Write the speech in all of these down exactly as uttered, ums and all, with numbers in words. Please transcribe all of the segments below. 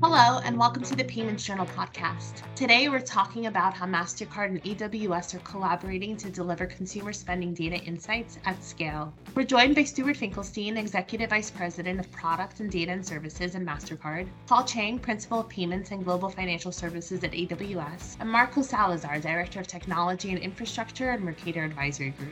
Hello, and welcome to the Payments Journal podcast. Today, we're talking about how MasterCard and A W S are collaborating to deliver consumer spending data insights at scale. We're joined by Stuart Finkelstein, Executive Vice President of Product and Data and Services at MasterCard, Paul Chang, Principal of Payments and Global Financial Services at A W S, and Marco Salazar, Director of Technology and Infrastructure at Mercator Advisory Group.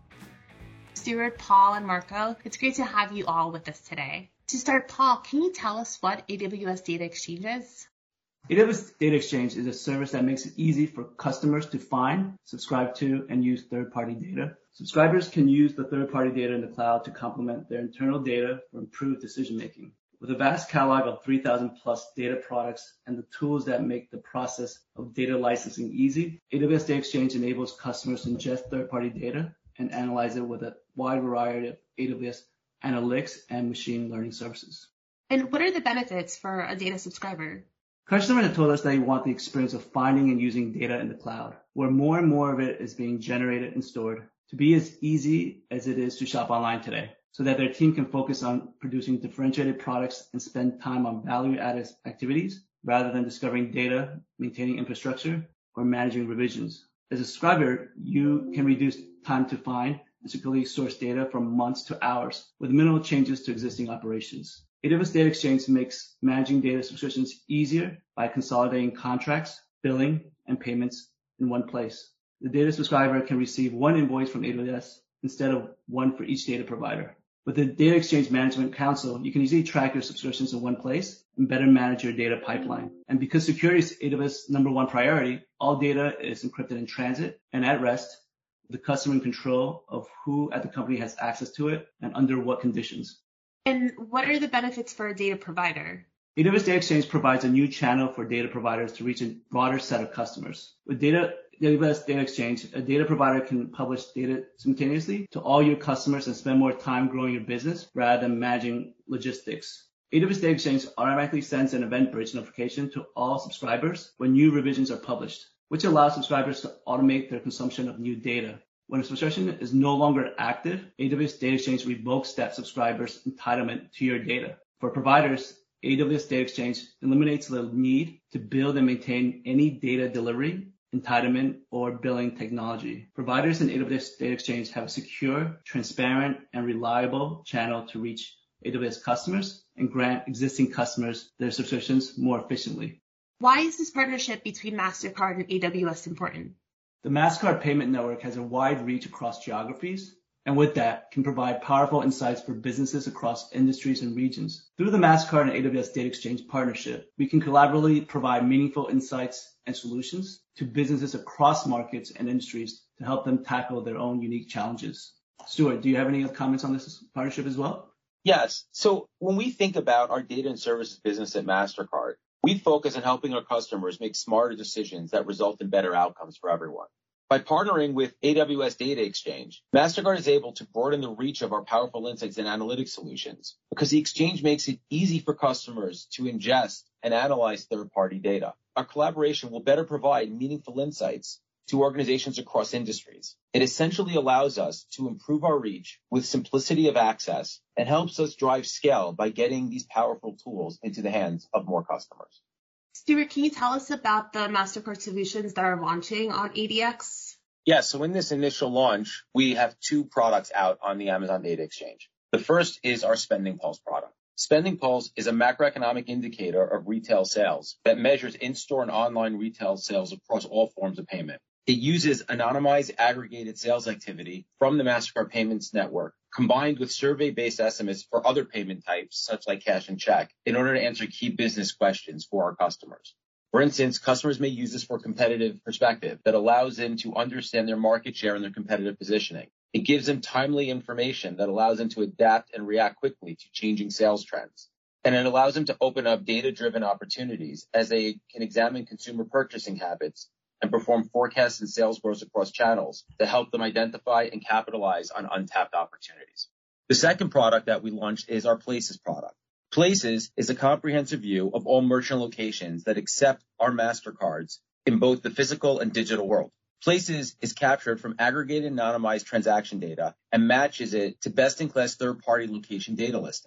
Stuart, Paul, and Marco, it's great to have you all with us today. To start, Paul, can you tell us what A W S Data Exchange is? A W S Data Exchange is a service that makes it easy for customers to find, subscribe to, and use third-party data. Subscribers can use the third-party data in the cloud to complement their internal data for improved decision-making. With a vast catalog of three thousand plus data products and the tools that make the process of data licensing easy, A W S Data Exchange enables customers to ingest third-party data and analyze it with a wide variety of A W S analytics and machine learning services. And what are the benefits for a data subscriber? Customers have told us that they want the experience of finding and using data in the cloud, where more and more of it is being generated and stored, to be as easy as it is to shop online today, so that their team can focus on producing differentiated products and spend time on value-added activities rather than discovering data, maintaining infrastructure, or managing revisions. As a subscriber, you can reduce time to find and securely source data from months to hours with minimal changes to existing operations. A W S Data Exchange makes managing data subscriptions easier by consolidating contracts, billing, and payments in one place. The data subscriber can receive one invoice from A W S instead of one for each data provider. With the Data Exchange Management Console, you can easily track your subscriptions in one place and better manage your data pipeline. And because security is A W S number one priority, all data is encrypted in transit and at rest, the customer in control of who at the company has access to it and under what conditions. And what are the benefits for a data provider? A W S Data Exchange provides a new channel for data providers to reach a broader set of customers. With data, A W S Data Exchange, a data provider can publish data simultaneously to all your customers and spend more time growing your business rather than managing logistics. A W S Data Exchange automatically sends an EventBridge notification to all subscribers when new revisions are published, which allows subscribers to automate their consumption of new data. When a subscription is no longer active, A W S Data Exchange revokes that subscriber's entitlement to your data. For providers, A W S Data Exchange eliminates the need to build and maintain any data delivery, entitlement, or billing technology. Providers in A W S Data Exchange have a secure, transparent, and reliable channel to reach A W S customers and grant existing customers their subscriptions more efficiently. Why is this partnership between MasterCard and A W S important? The MasterCard payment network has a wide reach across geographies, and with that, can provide powerful insights for businesses across industries and regions. Through the MasterCard and A W S Data Exchange partnership, we can collaboratively provide meaningful insights and solutions to businesses across markets and industries to help them tackle their own unique challenges. Stuart, do you have any comments on this partnership as well? Yes. So when we think about our data and services business at MasterCard, we focus on helping our customers make smarter decisions that result in better outcomes for everyone. By partnering with A W S Data Exchange, MasterCard is able to broaden the reach of our powerful insights and analytics solutions because the exchange makes it easy for customers to ingest and analyze third-party data. Our collaboration will better provide meaningful insights to organizations across industries. It essentially allows us to improve our reach with simplicity of access and helps us drive scale by getting these powerful tools into the hands of more customers. Stuart, can you tell us about the MasterCard solutions that are launching on A D X? Yeah, so in this initial launch, we have two products out on the Amazon Data Exchange. The first is our Spending Pulse product. Spending Pulse is a macroeconomic indicator of retail sales that measures in-store and online retail sales across all forms of payment. It uses anonymized aggregated sales activity from the MasterCard Payments Network, combined with survey-based estimates for other payment types, such like cash and check, in order to answer key business questions for our customers. For instance, customers may use this for a competitive perspective that allows them to understand their market share and their competitive positioning. It gives them timely information that allows them to adapt and react quickly to changing sales trends. And it allows them to open up data-driven opportunities as they can examine consumer purchasing habits and perform forecasts and sales growth across channels to help them identify and capitalize on untapped opportunities. The second product that we launched is our Places product. Places is a comprehensive view of all merchant locations that accept our MasterCards in both the physical and digital world. Places is captured from aggregated anonymized transaction data and matches it to best-in-class third-party location data listings.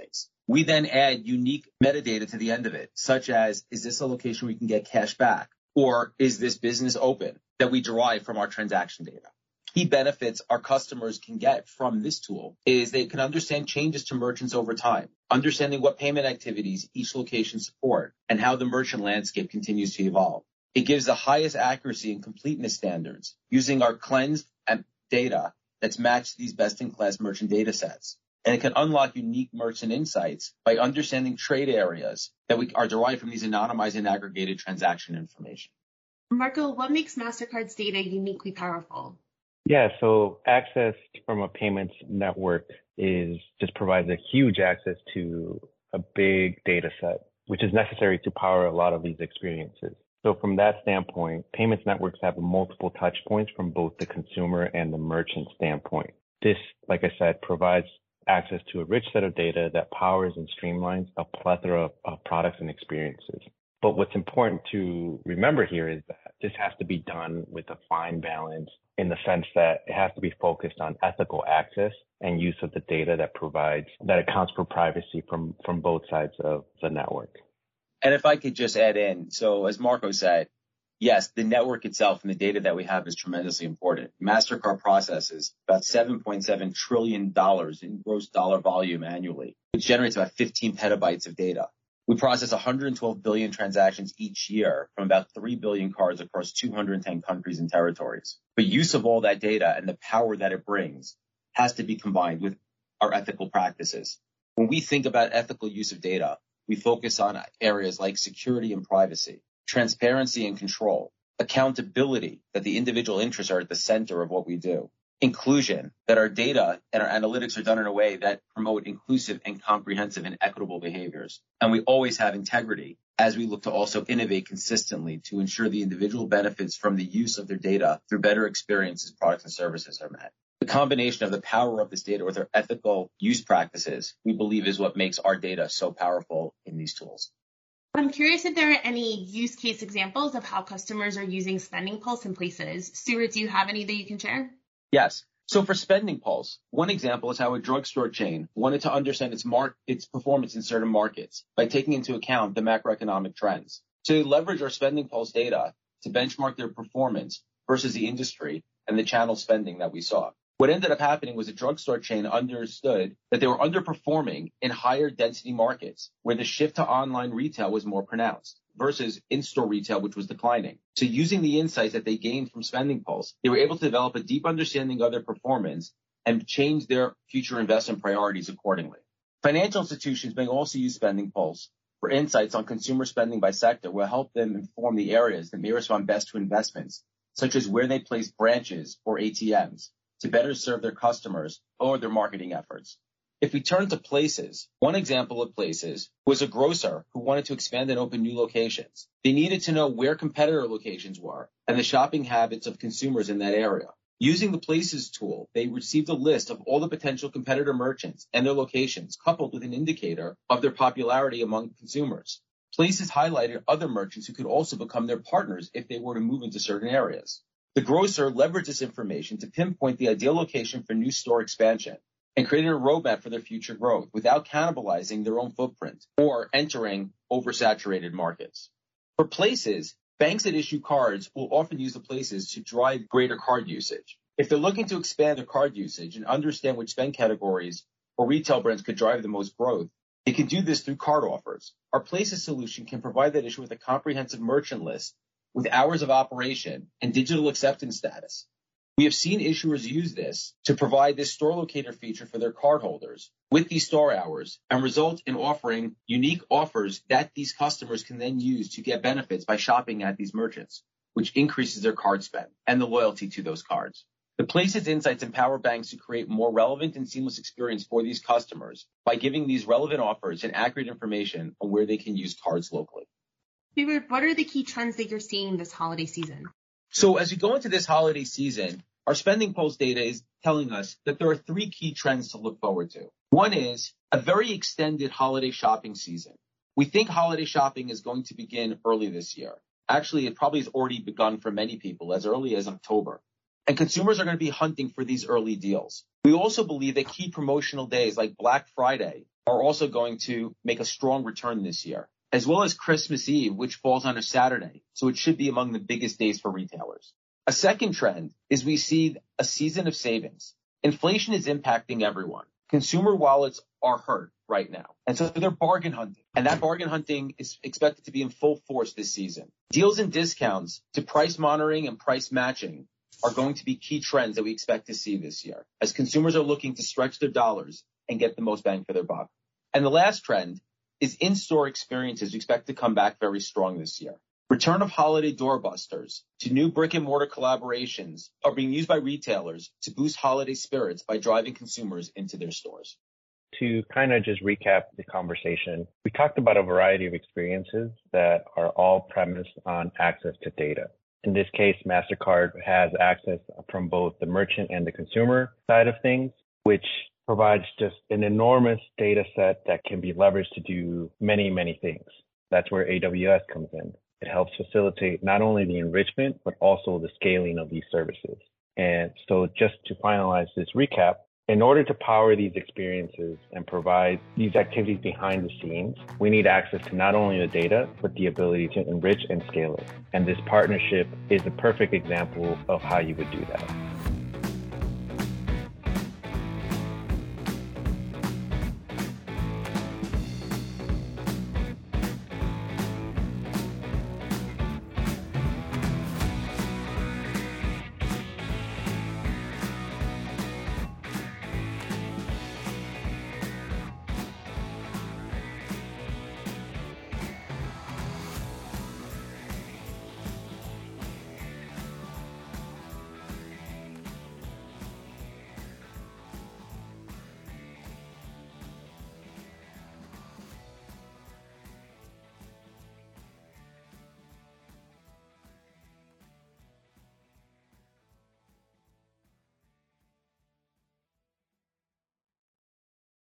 We then add unique metadata to the end of it, such as, is this a location where you can get cash back? Or is this business open, that we derive from our transaction data? Key benefits our customers can get from this tool is they can understand changes to merchants over time, understanding what payment activities each location support and how the merchant landscape continues to evolve. It gives the highest accuracy and completeness standards using our cleansed data that's matched to these best-in-class merchant data sets. And it can unlock unique merchant insights by understanding trade areas that we are derived from these anonymized and aggregated transaction information. Marco, what makes MasterCard's data uniquely powerful? Yeah, so access from a payments network is just provides a huge access to a big data set, which is necessary to power a lot of these experiences. So from that standpoint, payments networks have multiple touch points from both the consumer and the merchant standpoint. This, like I said, provides access to a rich set of data that powers and streamlines a plethora of, of products and experiences. But what's important to remember here is that this has to be done with a fine balance in the sense that it has to be focused on ethical access and use of the data that provides, that accounts for privacy from, from both sides of the network. And if I could just add in, so as Marco said, yes, the network itself and the data that we have is tremendously important. MasterCard processes about seven point seven trillion dollars in gross dollar volume annually, which generates about fifteen petabytes of data. We process one hundred twelve billion transactions each year from about three billion cards across two hundred ten countries and territories. But use of all that data and the power that it brings has to be combined with our ethical practices. When we think about ethical use of data, we focus on areas like security and privacy, transparency and control, accountability, that the individual interests are at the center of what we do, inclusion, that our data and our analytics are done in a way that promote inclusive and comprehensive and equitable behaviors. And we always have integrity as we look to also innovate consistently to ensure the individual benefits from the use of their data through better experiences, products, and services are met. The combination of the power of this data with our ethical use practices, we believe, is what makes our data so powerful in these tools. I'm curious if there are any use case examples of how customers are using SpendingPulse in places. Stuart, do you have any that you can share? Yes. So for SpendingPulse, one example is how a drugstore chain wanted to understand its mar- its performance in certain markets by taking into account the macroeconomic trends. So they leverage our SpendingPulse data to benchmark their performance versus the industry and the channel spending that we saw. What ended up happening was a drugstore chain understood that they were underperforming in higher density markets where the shift to online retail was more pronounced versus in-store retail, which was declining. So using the insights that they gained from SpendingPulse, they were able to develop a deep understanding of their performance and change their future investment priorities accordingly. Financial institutions may also use SpendingPulse for insights on consumer spending by sector will help them inform the areas that may respond best to investments, such as where they place branches or A T Ms to better serve their customers or their marketing efforts. If we turn to Places, one example of Places was a grocer who wanted to expand and open new locations. They needed to know where competitor locations were and the shopping habits of consumers in that area. Using the Places tool, they received a list of all the potential competitor merchants and their locations, coupled with an indicator of their popularity among consumers. Places highlighted other merchants who could also become their partners if they were to move into certain areas. The grocer leveraged this information to pinpoint the ideal location for new store expansion and created a roadmap for their future growth without cannibalizing their own footprint or entering oversaturated markets. For Places, banks that issue cards will often use the Places to drive greater card usage. If they're looking to expand their card usage and understand which spend categories or retail brands could drive the most growth, they can do this through card offers. Our Places solution can provide that issue with a comprehensive merchant list with hours of operation and digital acceptance status. We have seen issuers use this to provide this store locator feature for their cardholders with these store hours and result in offering unique offers that these customers can then use to get benefits by shopping at these merchants, which increases their card spend and the loyalty to those cards. The Places insights empower banks to create more relevant and seamless experience for these customers by giving these relevant offers and accurate information on where they can use cards locally. Stuart, what are the key trends that you're seeing this holiday season? So as we go into this holiday season, our SpendingPulse data is telling us that there are three key trends to look forward to. One is a very extended holiday shopping season. We think holiday shopping is going to begin early this year. Actually, it probably has already begun for many people as early as October. And consumers are going to be hunting for these early deals. We We also believe that key promotional days like Black Friday are also going to make a strong return this year, as well as Christmas Eve, which falls on a Saturday. So it should be among the biggest days for retailers. A second trend is we see a season of savings. Inflation is impacting everyone. Consumer wallets are hurt right now. And so they're bargain hunting. And that bargain hunting is expected to be in full force this season. Deals and discounts to price monitoring and price matching are going to be key trends that we expect to see this year as consumers are looking to stretch their dollars and get the most bang for their buck. And the last trend is in-store experiences we expect to come back very strong this year. Return of holiday doorbusters to new brick and mortar collaborations are being used by retailers to boost holiday spirits by driving consumers into their stores. To kind of just recap the conversation, we talked about a variety of experiences that are all premised on access to data. In this case, MasterCard has access from both the merchant and the consumer side of things, which provides just an enormous data set that can be leveraged to do many, many things. That's where A W S comes in. It helps facilitate not only the enrichment, but also the scaling of these services. And so just to finalize this recap, in order to power these experiences and provide these activities behind the scenes, we need access to not only the data, but the ability to enrich and scale it. And this partnership is a perfect example of how you would do that.